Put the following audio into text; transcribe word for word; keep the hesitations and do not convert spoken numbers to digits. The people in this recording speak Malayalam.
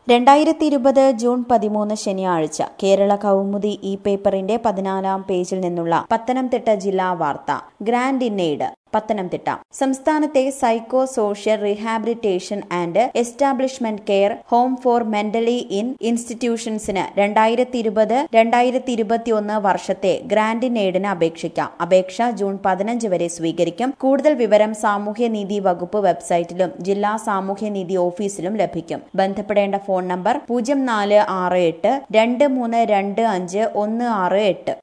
രണ്ടായിരത്തി ഇരുപത് ജൂൺ പതിമൂന്ന് ശനിയാഴ്ച കേരള കൗമുദി ഇ പേപ്പറിന്റെ പതിനാലാം പേജിൽ നിന്നുള്ള പത്തനംതിട്ട ജില്ലാ വാർത്ത. Grant in aid Pathanamthitta. സംസ്ഥാനത്തെ psycho social rehabilitation and establishment care home for mentally in ഇൻസ്റ്റിറ്റ്യൂഷൻസിന് രണ്ടായിരത്തി ഇരുപത് രണ്ടായിരത്തി ഇരുപത്തിയൊന്ന് വർഷത്തെ ഗ്രാന്റ് ഇൻ എയ്ഡിന് അപേക്ഷിക്കാം. അപേക്ഷ ജൂൺ പതിനഞ്ച് വരെ സ്വീകരിക്കും. കൂടുതൽ വിവരം സാമൂഹ്യനീതി വകുപ്പ് വെബ്സൈറ്റിലും ജില്ലാ സാമൂഹ്യനീതി ഓഫീസിലും ലഭിക്കും. ബന്ധപ്പെടേണ്ട ഫോൺ നമ്പർ പൂജ്യം നാല് ആറ് എട്ട് രണ്ട് മൂന്ന് രണ്ട് അഞ്ച് ഒന്ന് ആറ് എട്ട്.